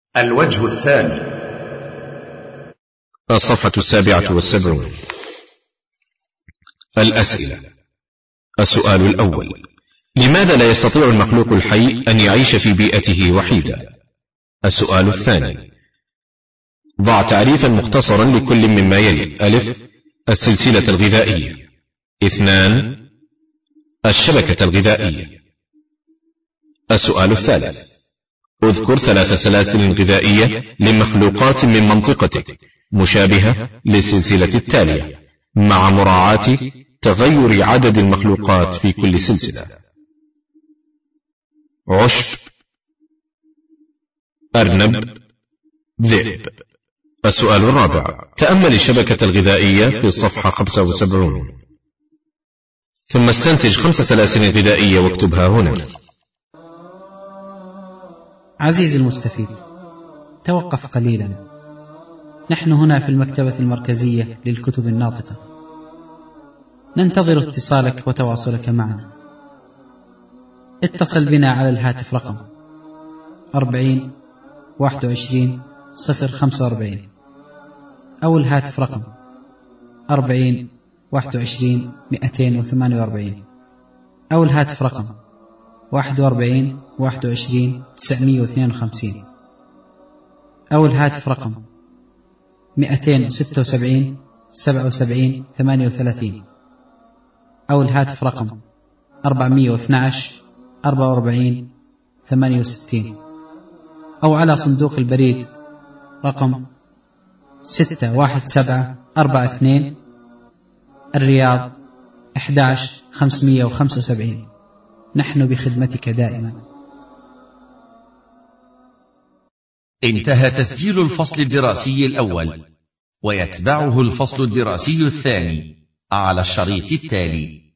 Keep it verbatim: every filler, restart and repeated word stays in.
الوجه الثاني. الصفحة السابعة والسبعون. الأسئلة. السؤال الأول: لماذا لا يستطيع المخلوق الحي أن يعيش في بيئته وحيدا؟ السؤال الثاني: ضع تعريفا مختصرا لكل مما يلي. ألف: السلسلة الغذائية. اثنان: الشبكة الغذائية. السؤال الثالث: اذكر ثلاث سلاسل غذائية لمخلوقات من منطقتك مشابهة للسلسلة التالية مع مراعاة تغير عدد المخلوقات في كل سلسلة. عشب، أرنب، ذئب. السؤال الرابع: تأمل الشبكة الغذائية في الصفحة خمسة وسبعين، ثم استنتج خمس سلاسل غذائية واكتبها هنا. عزيزي المستفيد، توقف قليلا. نحن هنا في المكتبة المركزية للكتب الناطقة، ننتظر اتصالك وتواصلك معنا. اتصل بنا على الهاتف رقم أربعين واحد وعشرين صفر خمسة وأربعين أو الهاتف رقم أربعين واحد وعشرين مئتين وثمانية وأربعين أو الهاتف رقم واحد وأربعين واحد وعشرين تسعمئة واثنين وخمسين أو الهاتف رقم مئتين وستة وسبعين سبعة وسبعين ثمانية وثلاثين أو الهاتف رقم أربعمئة واثني عشر أربعة وأربعين ثمانية وستين أو على صندوق البريد رقم ستة واحد سبعة أربعة اثنين الرياض أحد عشر خمسمئة وخمسة وسبعين. نحن بخدمتك دائما. انتهى تسجيل الفصل الدراسي الأول، ويتبعه الفصل الدراسي الثاني على الشريط التالي.